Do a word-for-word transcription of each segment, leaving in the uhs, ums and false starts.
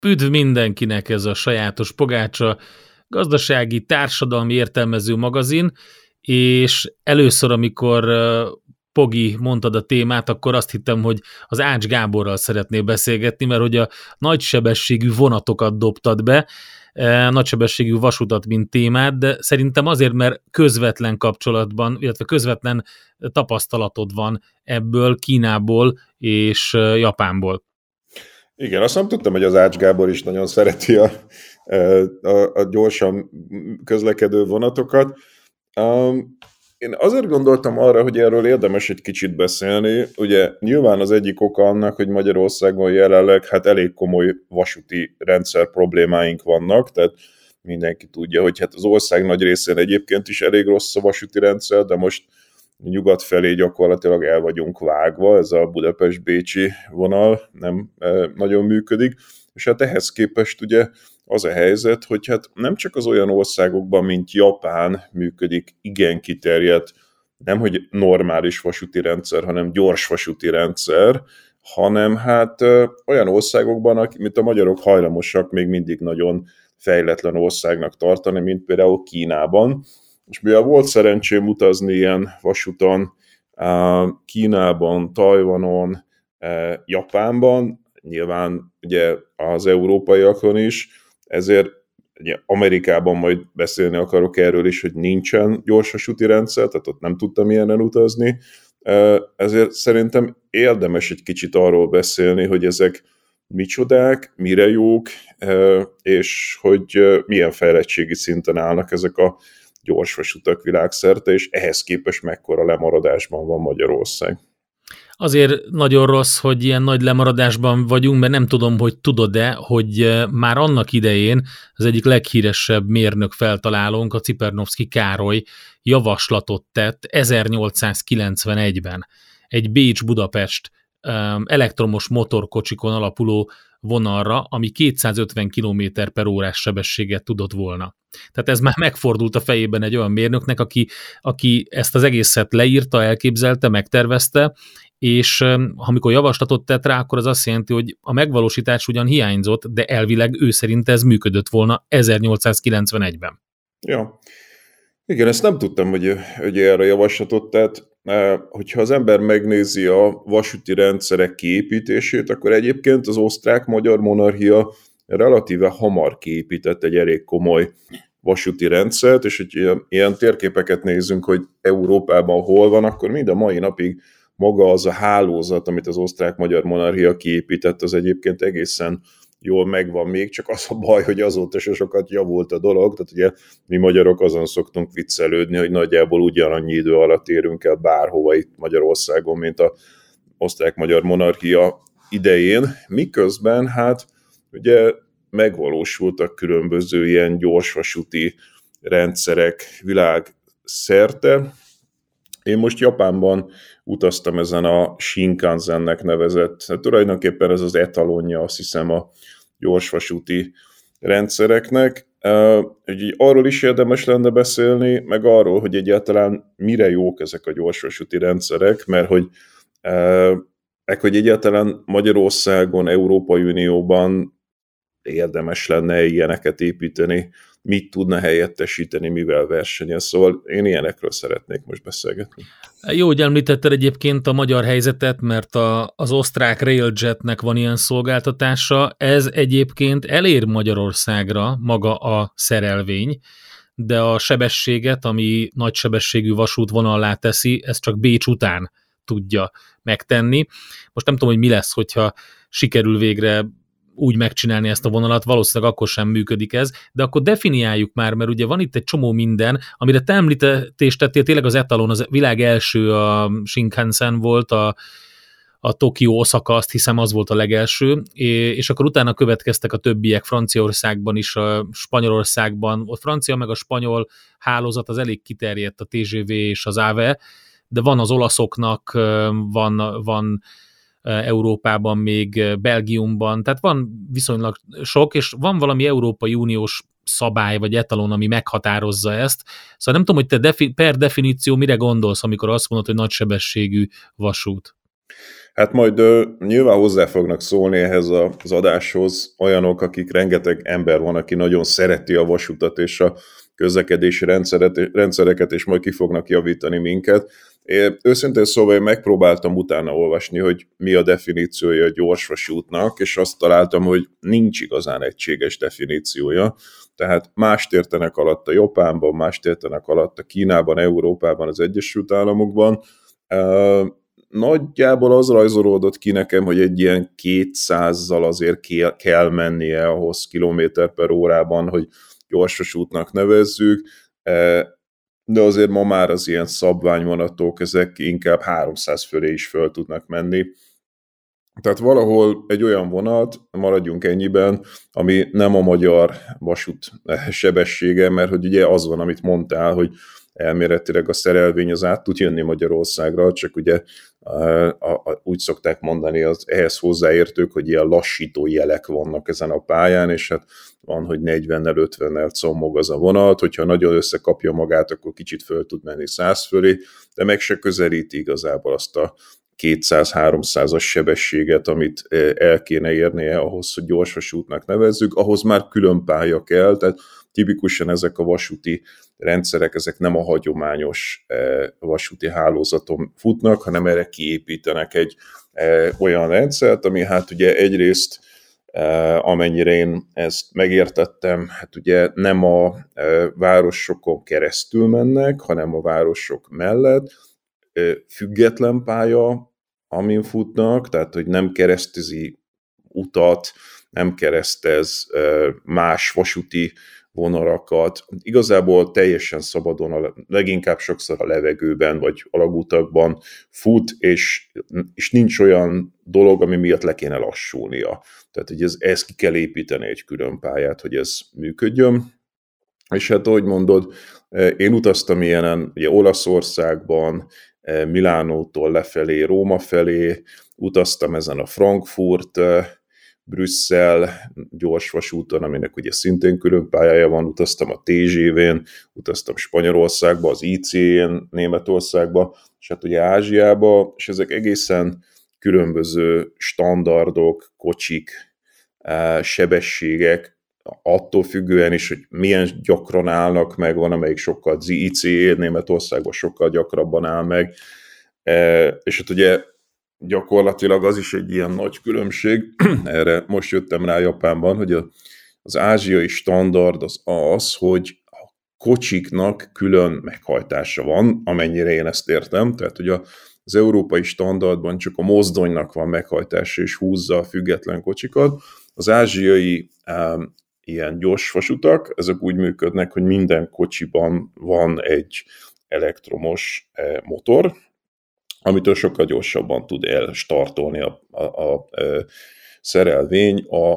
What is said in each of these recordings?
Üdv mindenkinek ez a sajátos pogácsa, gazdasági, társadalmi értelmező magazin, és először, amikor Pogi mondtad a témát, akkor azt hittem, hogy az Ács Gáborral szeretnél beszélgetni, mert hogy a nagysebességű vonatokat dobtad be, nagysebességű vasutat, mint témát, de szerintem azért, mert közvetlen kapcsolatban, illetve közvetlen tapasztalatod van ebből Kínából és Japánból. Igen, azt nem tudtam, hogy az Ács Gábor is nagyon szereti a, a, a gyorsan közlekedő vonatokat. Um, én azért gondoltam arra, hogy erről érdemes egy kicsit beszélni. Ugye nyilván az egyik oka annak, hogy Magyarországon jelenleg hát elég komoly vasúti rendszer problémáink vannak, tehát mindenki tudja, hogy hát az ország nagy részén egyébként is elég rossz a vasúti rendszer, de most nyugat felé gyakorlatilag el vagyunk vágva, ez a Budapest-Bécsi vonal nem nagyon működik, és hát ehhez képest ugye az a helyzet, hogy hát nem csak az olyan országokban, mint Japán működik igen kiterjedt, nem hogy normális vasúti rendszer, hanem gyors vasúti rendszer, hanem hát olyan országokban, mint a magyarok hajlamosak még mindig nagyon fejletlen országnak tartani, mint például Kínában. És mivel volt szerencsém utazni ilyen vasúton Kínában, Tajvanon, Japánban, nyilván ugye az európaiakon is, ezért ugye Amerikában majd beszélni akarok erről is, hogy nincsen gyorsvasúti rendszer, tehát ott nem tudtam ilyenen utazni, ezért szerintem érdemes egy kicsit arról beszélni, hogy ezek micsodák, mire jók, és hogy milyen fejlettségi szinten állnak ezek a gyorsvasutak világszerte, és ehhez képest mekkora lemaradásban van Magyarország. Azért nagyon rossz, hogy ilyen nagy lemaradásban vagyunk, mert nem tudom, hogy tudod-e, hogy már annak idején az egyik leghíresebb mérnök feltalálónk, a Cipernovszky Károly javaslatot tett ezernyolcszázkilencvenegyben egy Bécs-Budapest elektromos motorkocsikon alapuló vonalra, ami kétszázötven kilométer per órás sebességet tudott volna. Tehát ez már megfordult a fejében egy olyan mérnöknek, aki, aki ezt az egészet leírta, elképzelte, megtervezte, és amikor javaslatot tett rá, akkor az azt jelenti, hogy a megvalósítás ugyan hiányzott, de elvileg ő szerint ez működött volna ezernyolcszázkilencvenegyben. Ja, igen, ezt nem tudtam, hogy, hogy erre javaslatot tett. Hogyha az ember megnézi a vasúti rendszerek kiépítését, akkor egyébként az osztrák-magyar monarchia relatíve hamar kiépített egy elég komoly vasúti rendszert, és hogy ilyen, ilyen térképeket nézzünk, hogy Európában hol van, akkor mind a mai napig maga az a hálózat, amit az osztrák-magyar monarchia kiépített, az egyébként egészen jól megvan még, csak az a baj, hogy azóta se sokat javult a dolog, tehát ugye mi magyarok azon szoktunk viccelődni, hogy nagyjából ugyanannyi idő alatt érünk el bárhova itt Magyarországon, mint az osztrák-magyar monarchia idején, miközben hát ugye megvalósultak különböző ilyen gyorsvasúti rendszerek világszerte. Én most Japánban utaztam ezen a Shinkansennek nevezett, hát tulajdonképpen ez az etalonja, azt hiszem, a gyorsvasúti rendszereknek. Úgyhogy arról is érdemes lenne beszélni, meg arról, hogy egyáltalán mire jók ezek a gyorsvasúti rendszerek, mert hogy, meg hogy egyáltalán Magyarországon, Európai Unióban érdemes lenne ilyeneket építeni, mit tudna helyettesíteni, mivel versenyez. Szóval én ilyenekről szeretnék most beszélgetni. Jó, hogy említetted egyébként a magyar helyzetet, mert a, az osztrák Railjetnek van ilyen szolgáltatása. Ez egyébként elér Magyarországra maga a szerelvény, de a sebességet, ami nagysebességű vasútvonallá teszi, ez csak Bécs után tudja megtenni. Most nem tudom, hogy mi lesz, hogyha sikerül végre úgy megcsinálni ezt a vonalat, valószínűleg akkor sem működik ez, de akkor definiáljuk már, mert ugye van itt egy csomó minden, amire te említést tettél, tényleg az etalon, az világ első a Shinkansen volt, a, a Tokió-Oszaka, azt hiszem az volt a legelső, és akkor utána következtek a többiek Franciaországban is, a Spanyolországban, ott francia meg a spanyol hálózat az elég kiterjedt, a té gé vé és az á vé, de van az olaszoknak, van, van Európában, még Belgiumban, tehát van viszonylag sok, és van valami Európai Uniós szabály, vagy etalon, ami meghatározza ezt. Szóval nem tudom, hogy te defi- per definíció mire gondolsz, amikor azt mondod, hogy nagysebességű vasút. Hát majd ö, nyilván hozzá fognak szólni ehhez az adáshoz olyanok, akik rengeteg ember van, aki nagyon szereti a vasutat és a közlekedési rendszeret, rendszereket, és majd ki fognak javítani minket. Én őszintén szóval én megpróbáltam utána olvasni, hogy mi a definíciója a gyorsvasútnak, és azt találtam, hogy nincs igazán egységes definíciója. Tehát mást értenek alatt a Japánban, mást értenek alatt a Kínában, Európában, az Egyesült Államokban. Nagyjából az rajzolódott ki nekem, hogy egy ilyen kétszázzal azért kell mennie ahhoz kilométer per órában, hogy gyorsvasútnak nevezzük, de azért ma már az ilyen szabványvonatok, ezek inkább háromszáz fölé is föl tudnak menni. Tehát valahol egy olyan vonat, maradjunk ennyiben, ami nem a magyar vasút sebessége, mert hogy ugye az van, amit mondtál, hogy elméletileg a szerelvény az át tud jönni Magyarországra, csak ugye a, a, a, úgy szokták mondani az ehhez hozzáértők, hogy ilyen lassító jelek vannak ezen a pályán, és hát van, hogy negyvennel, ötvennel commog az a vonat, hogyha nagyon összekapja magát, akkor kicsit föl tud menni száz fölé, de meg se közelíti igazából azt a kétszáz-háromszázas sebességet, amit el kéne érnie ahhoz, hogy gyorsvasútnak nevezzük, ahhoz már külön pálya kell, tehát tipikusan ezek a vasúti rendszerek, ezek nem a hagyományos vasúti hálózaton futnak, hanem erre kiépítenek egy olyan rendszert, ami hát ugye egyrészt, amennyire én ezt megértettem, hát ugye nem a városokon keresztül mennek, hanem a városok mellett, független pálya, amin futnak, tehát hogy nem keresztezi utat, nem keresztez más vasúti vonalakat. Igazából teljesen szabadon, a, leginkább sokszor a levegőben vagy alagútakban fut, és, és nincs olyan dolog, ami miatt le kéne lassulnia. Tehát hogy ez, ezt ki kell építeni egy külön pályát, hogy ez működjön. És hát ahogy mondod, én utaztam ilyenen, ugye Olaszországban, Milánótól lefelé, Róma felé, utaztam ezen a Frankfurt, Brüsszel gyorsvasúton, aminek ugye szintén külön pályája van, utaztam a té zé vén, utaztam Spanyolországba, az i cé én Németországba, és hát ugye Ázsiába, és ezek egészen különböző standardok, kocsik, sebességek, attól függően is, hogy milyen gyakran állnak meg, van amelyik sokkal, az i cé é Németországban sokkal gyakrabban áll meg, és hát ugye gyakorlatilag az is egy ilyen nagy különbség, erre most jöttem rá Japánban, hogy az ázsiai standard az az, hogy a kocsiknak külön meghajtása van, amennyire én ezt értem, tehát hogy az európai standardban csak a mozdonynak van meghajtása és húzza a független kocsikat, az ázsiai um, ilyen gyors vasutak, ezek úgy működnek, hogy minden kocsiban van egy elektromos eh, motor, amitől sokkal gyorsabban tud elstartolni a, a, a, a szerelvény a,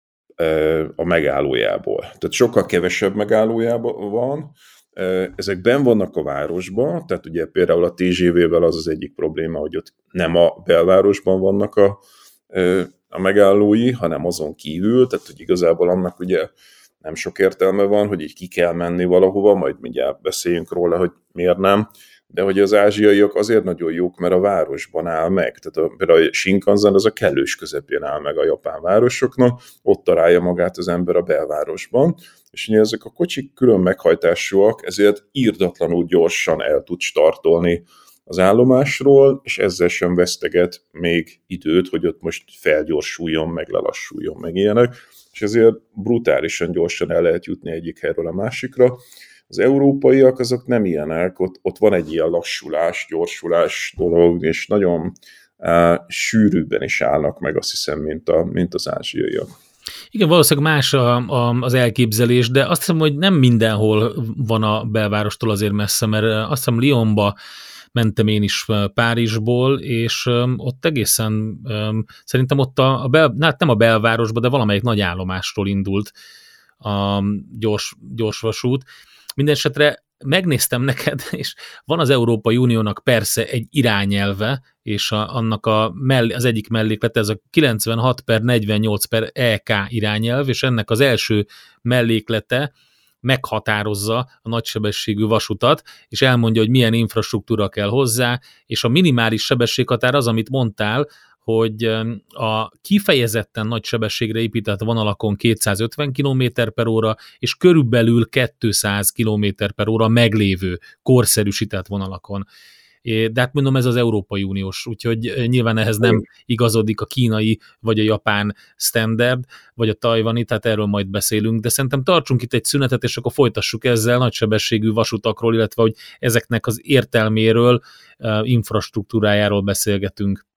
a megállójából. Tehát sokkal kevesebb megállójában van, ezek benn vannak a városban, tehát ugye például a té zé vével az az egyik probléma, hogy ott nem a belvárosban vannak a, a megállói, hanem azon kívül, tehát hogy igazából annak ugye nem sok értelme van, hogy így ki kell menni valahova, majd mindjárt beszéljünk róla, hogy miért nem, de hogy az ázsiaiak azért nagyon jók, mert a városban áll meg. Tehát a, például a Shinkansen az a kellős közepén áll meg a japán városoknak, ott találja magát az ember a belvárosban, és ugye ezek a kocsik külön meghajtásúak, ezért írdatlanul gyorsan el tud startolni az állomásról, és ezzel sem veszteget még időt, hogy ott most felgyorsuljon, meg lelassuljon, meg ilyenek, és ezért brutálisan gyorsan el lehet jutni egyik helyről a másikra. Az európaiak azok nem ilyenek, ott, ott van egy ilyen lassulás, gyorsulás dolog, és nagyon uh, sűrűbben is állnak meg, azt hiszem, mint, a, mint az ázsiaiak. Igen, valószínűleg más a, a, az elképzelés, de azt hiszem, hogy nem mindenhol van a belvárostól azért messze, mert azt hiszem Lyonba mentem én is Párizsból, és um, ott egészen um, szerintem ott a, a bel, hát nem a belvárosba, de valamelyik nagy állomásról indult a gyors, gyorsvasút. Mindenesetre megnéztem neked, és van az Európai Uniónak persze egy irányelve, és a, annak a mell- az egyik melléklete, ez a kilencvenhat per negyvennyolc per é ká irányelv, és ennek az első melléklete meghatározza a nagysebességű vasutat, és elmondja, hogy milyen infrastruktúra kell hozzá, és a minimális sebességhatár az, amit mondtál, hogy a kifejezetten nagy sebességre épített vonalakon kétszázötven kilométer per óra, és körülbelül kétszáz kilométer per óra meglévő korszerűsített vonalakon. De hát mondom, ez az Európai Uniós, úgyhogy nyilván ehhez nem igazodik a kínai, vagy a japán standard, vagy a tajvani, tehát erről majd beszélünk, de szerintem tartsunk itt egy szünetet, és akkor folytassuk ezzel nagysebességű vasutakról, illetve hogy ezeknek az értelméről, infrastruktúrájáról beszélgetünk.